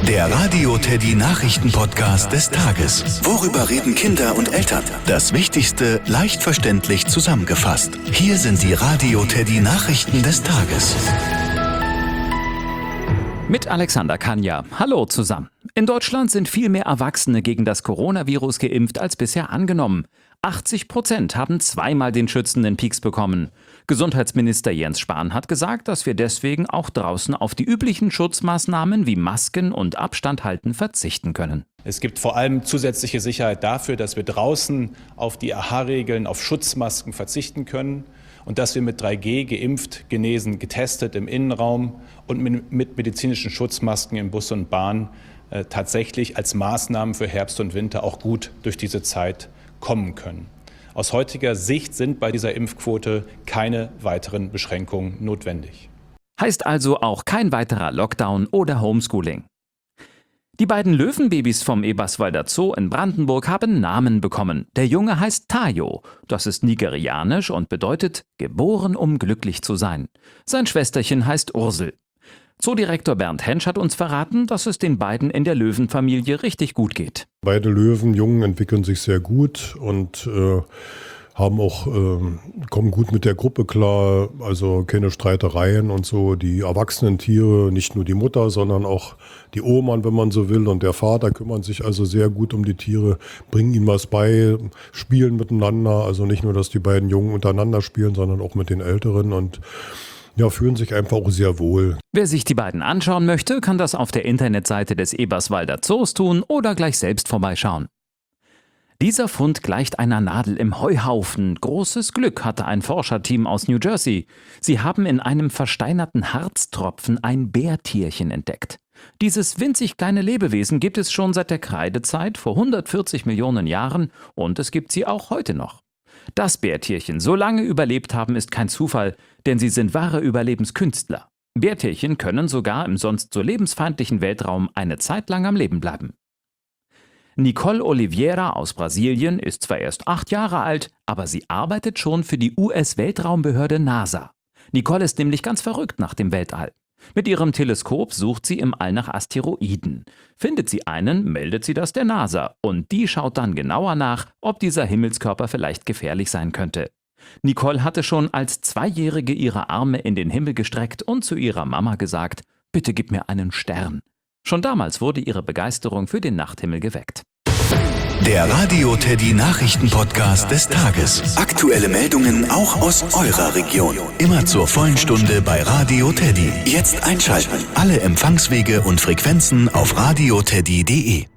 Der Radio Teddy Nachrichten-Podcast des Tages. Worüber reden Kinder und Eltern? Das Wichtigste leicht verständlich zusammengefasst. Hier sind die Radio Teddy Nachrichten des Tages. Mit Alexander Kania. Hallo zusammen. In Deutschland sind viel mehr Erwachsene gegen das Coronavirus geimpft als bisher angenommen. 80% haben zweimal den schützenden Pieks bekommen. Gesundheitsminister Jens Spahn hat gesagt, dass wir deswegen auch draußen auf die üblichen Schutzmaßnahmen wie Masken und Abstand halten verzichten können. Es gibt vor allem zusätzliche Sicherheit dafür, dass wir draußen auf die AHA-Regeln, auf Schutzmasken verzichten können und dass wir mit 3G geimpft, genesen, getestet im Innenraum und mit medizinischen Schutzmasken in Bus und Bahn tatsächlich als Maßnahmen für Herbst und Winter auch gut durch diese Zeit kommen können. Aus heutiger Sicht sind bei dieser Impfquote keine weiteren Beschränkungen notwendig. Heißt also auch kein weiterer Lockdown oder Homeschooling. Die beiden Löwenbabys vom Eberswalder Zoo in Brandenburg haben Namen bekommen. Der Junge heißt Tayo. Das ist nigerianisch und bedeutet geboren, um glücklich zu sein. Sein Schwesterchen heißt Ursel. Zoodirektor Bernd Hensch hat uns verraten, dass es den beiden in der Löwenfamilie richtig gut geht. Beide Löwenjungen entwickeln sich sehr gut und kommen gut mit der Gruppe klar, also keine Streitereien und so. Die erwachsenen Tiere, nicht nur die Mutter, sondern auch die Oma, wenn man so will, und der Vater kümmern sich also sehr gut um die Tiere, bringen ihnen was bei, spielen miteinander. Also nicht nur, dass die beiden Jungen untereinander spielen, sondern auch mit den Älteren und fühlen sich einfach auch sehr wohl. Wer sich die beiden anschauen möchte, kann das auf der Internetseite des Eberswalder Zoos tun oder gleich selbst vorbeischauen. Dieser Fund gleicht einer Nadel im Heuhaufen. Großes Glück hatte ein Forscherteam aus New Jersey. Sie haben in einem versteinerten Harztropfen ein Bärtierchen entdeckt. Dieses winzig kleine Lebewesen gibt es schon seit der Kreidezeit vor 140 Millionen Jahren und es gibt sie auch heute noch. Dass Bärtierchen so lange überlebt haben, ist kein Zufall, denn sie sind wahre Überlebenskünstler. Bärtierchen können sogar im sonst so lebensfeindlichen Weltraum eine Zeit lang am Leben bleiben. Nicole Oliveira aus Brasilien ist zwar erst 8 Jahre alt, aber sie arbeitet schon für die US-Weltraumbehörde NASA. Nicole ist nämlich ganz verrückt nach dem Weltall. Mit ihrem Teleskop sucht sie im All nach Asteroiden. Findet sie einen, meldet sie das der NASA und die schaut dann genauer nach, ob dieser Himmelskörper vielleicht gefährlich sein könnte. Nicole hatte schon als 2-Jährige ihre Arme in den Himmel gestreckt und zu ihrer Mama gesagt: Bitte gib mir einen Stern. Schon damals wurde ihre Begeisterung für den Nachthimmel geweckt. Der Radio Teddy Nachrichten-Podcast des Tages. Aktuelle Meldungen auch aus eurer Region. Immer zur vollen Stunde bei Radio Teddy. Jetzt einschalten. Alle Empfangswege und Frequenzen auf radioteddy.de.